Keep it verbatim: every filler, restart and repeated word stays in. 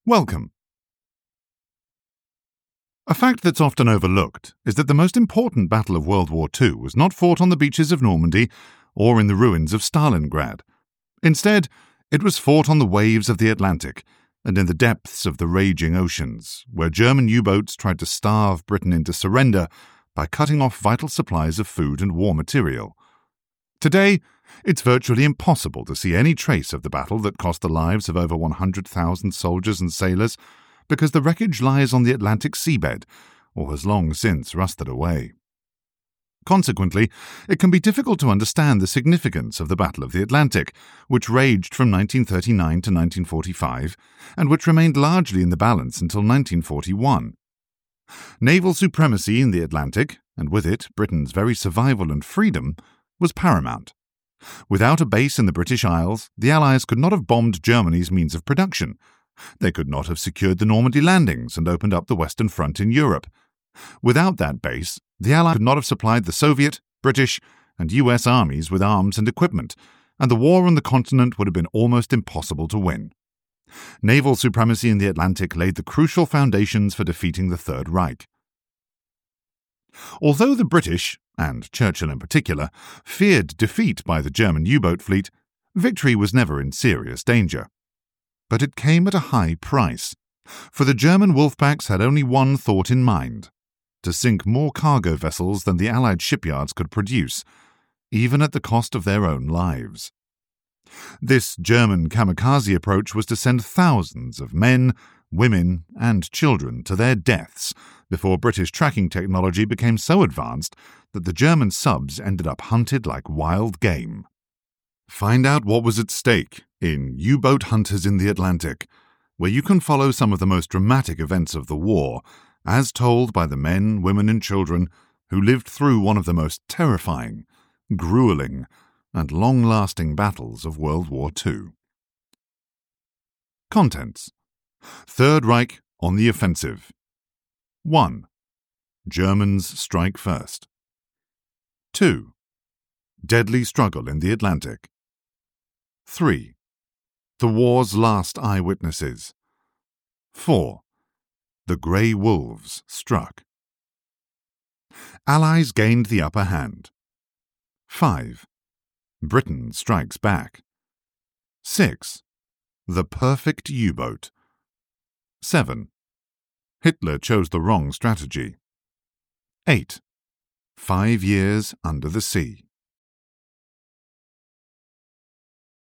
Welcome. A fact that's often overlooked is that the most important battle of World War Two was not fought on the beaches of Normandy or in the ruins of Stalingrad. Instead, it was fought on the waves of the Atlantic and in the depths of the raging oceans, where German U-boats tried to starve Britain into surrender by cutting off vital supplies of food and war material. Today, it's virtually impossible to see any trace of the battle that cost the lives of over one hundred thousand soldiers and sailors, because the wreckage lies on the Atlantic seabed or has long since rusted away. Consequently, it can be difficult to understand the significance of the Battle of the Atlantic, which raged from nineteen thirty-nine to nineteen forty-five, and which remained largely in the balance until nineteen forty-one. Naval supremacy in the Atlantic, and with it Britain's very survival and freedom, was paramount. Without a base in the British Isles, the Allies could not have bombed Germany's means of production. They could not have secured the Normandy landings and opened up the Western Front in Europe. Without that base, the Allies could not have supplied the Soviet, British, and U S armies with arms and equipment, and the war on the continent would have been almost impossible to win. Naval supremacy in the Atlantic laid the crucial foundations for defeating the Third Reich. Although the British, and Churchill in particular, feared defeat by the German U-boat fleet, victory was never in serious danger. But it came at a high price, for the German wolfpacks had only one thought in mind: to sink more cargo vessels than the Allied shipyards could produce, even at the cost of their own lives. This German kamikaze approach was to send thousands of men, women, and children to their deaths before British tracking technology became so advanced that the German subs ended up hunted like wild game. Find out what was at stake in U-Boat Hunters in the Atlantic, where you can follow some of the most dramatic events of the war, as told by the men, women, and children who lived through one of the most terrifying, grueling, and long-lasting battles of World War Two. Contents: Third Reich on the offensive. one. Germans strike first. two. Deadly struggle in the Atlantic. three. The war's last eyewitnesses. four. The Grey Wolves struck. Allies gained the upper hand. five. Britain strikes back. six. The perfect U-boat. seven. Hitler chose the wrong strategy. eight. Five years under the sea.